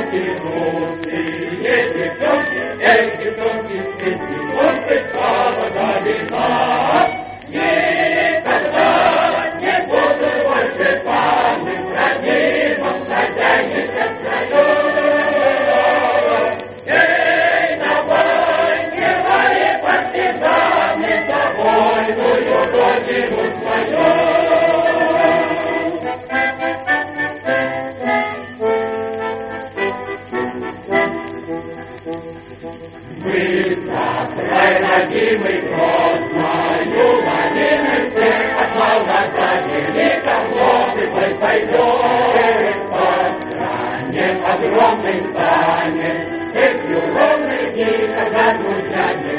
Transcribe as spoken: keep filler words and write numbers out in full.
девчонки, есть девчонки, эх, девчонки, есть девчонки, холода вина. Никогда не буду больше память родимым хозяйником своем. Эй, давай, герои партизаны, за вольную родину свою. Мы за край родимый Гродною, один всех от Волгограда, Карловы пойдем. По стране огромной станет, эх, ровный день, когда друзья не